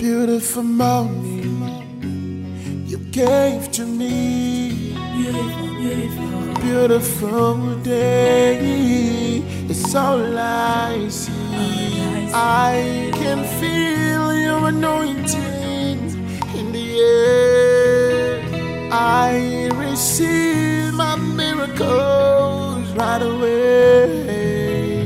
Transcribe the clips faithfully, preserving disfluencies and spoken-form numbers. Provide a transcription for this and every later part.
beautiful morning you gave to me. Beautiful, beautiful, beautiful day. It's all I see. I can feel your anointing in the air. I receive my miracles right away.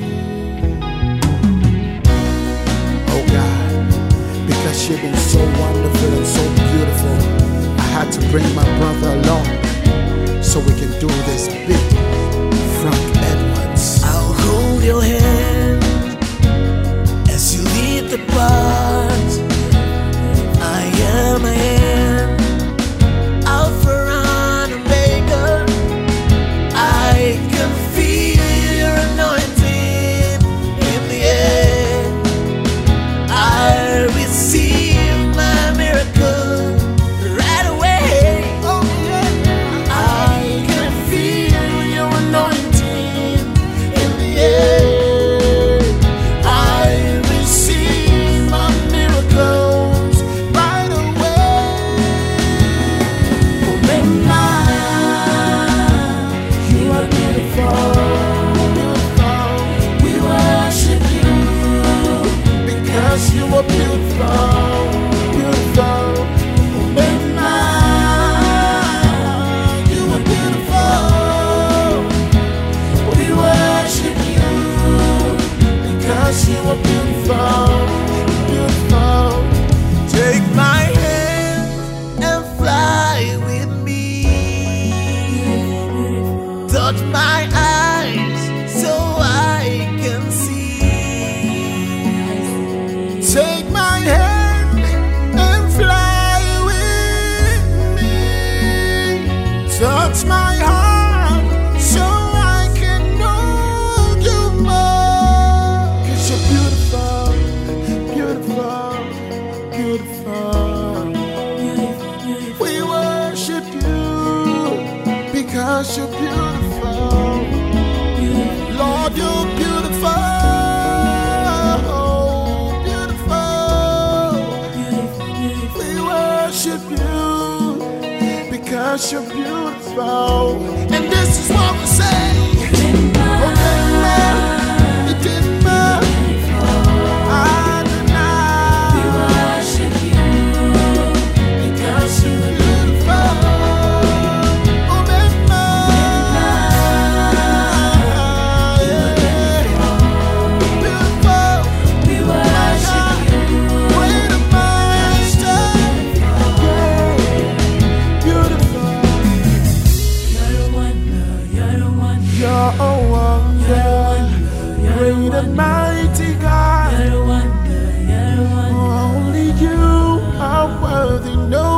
Oh God, because you've been so wonderful and so beautiful, I had to bring my brother along so we can do this big Frank Edwards. I'll hold your hand as you lead the path. I am, I am Alpha and Omega. I can feel your anointing in the air. I receive my miracle right away. Oh yeah, I can feel your anointing in the air. I receive my miracles right away. Omega, you are beautiful, beautiful. We worship you because you are beautiful, beautiful. Omega, you are beautiful. We worship you Because you are beautiful, beautiful. Take my hand and fly with me. Touch my eyes so I can see. Take my hand and fly with me. Touch my heart so I can know you more. 'Cause you're beautiful, beautiful, beautiful. We worship you because you're beautiful. Lord, you're beautiful. We worship you because you're beautiful. And this is what we say. Remember, Redeemer, Adonai. We worship you because you're beautiful. Remember, yeah. Beautiful, We worship you. great and master, yeah. Beautiful. You're a wonder, you're a wonder, You're a wonder, great and mighty God. you're a wonder, you're a wonder. Only you are worthy. No